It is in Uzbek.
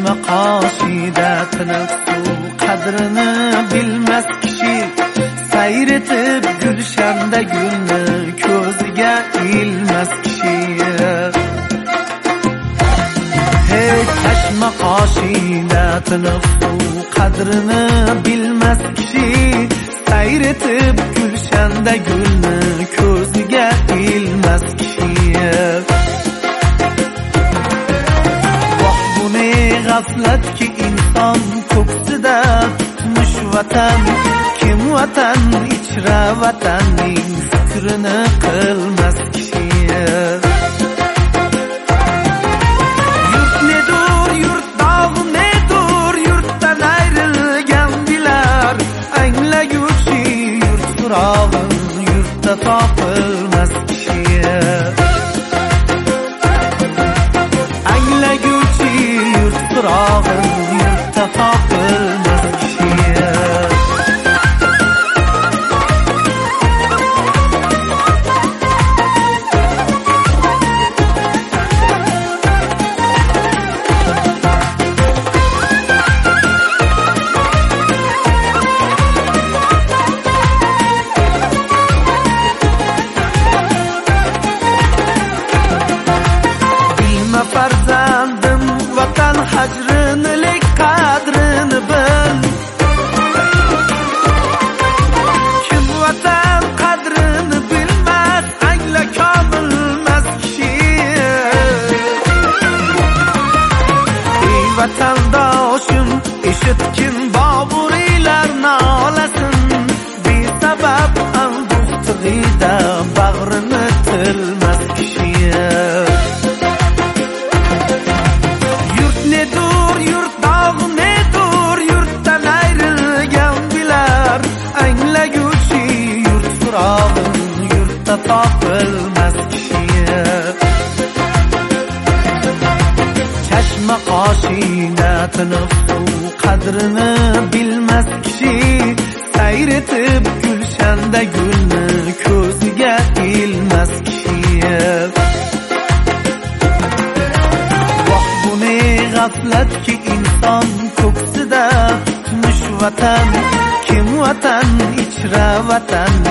Çeşme qaşida tiniq suv qadrini bilmas kishi sayretib gulshanda gulni ko'ziga ilmas kishi. Hey çeşme qaşida tiniq suv qadrini bilmas kishi sayretib gulshanda gulni ko'ziga ilmas kishi. Gaflet ki insan ko'ksida tutmuş vatan, kim vatan ichra vatanning fikrini qilmas kishi. Yurt nedur, yurt dog'i nedur, yurtdan ayrilgan bilar, anglaguchi yurt firog'in yurtda topilmas kishi. Anglaguchi yurt firog'in yurtda topilmas kishi. Bilma farzandim vatan hajrini lek qadrini bil. Kim vatan qadrini bilmas angla komilmas kishi. Ey vatandoshim eshitgin Boburiylar nolasin, besabab anduqtig'ida bag'rini tilmas kishi. Yurt nedur, yurt dog'i nedur, yurtdan ayrilgan bilar, anglaguchi yurt firog'in yurtda topilmas kishi. Chashma qoshida tiniq suv qadrini bilmas kishi sayretib gulshanda gulni ko'ziga ilmas kishi. Gaflet ki insan ko'ksida tutmuş vatan, kim vatan ichra vatan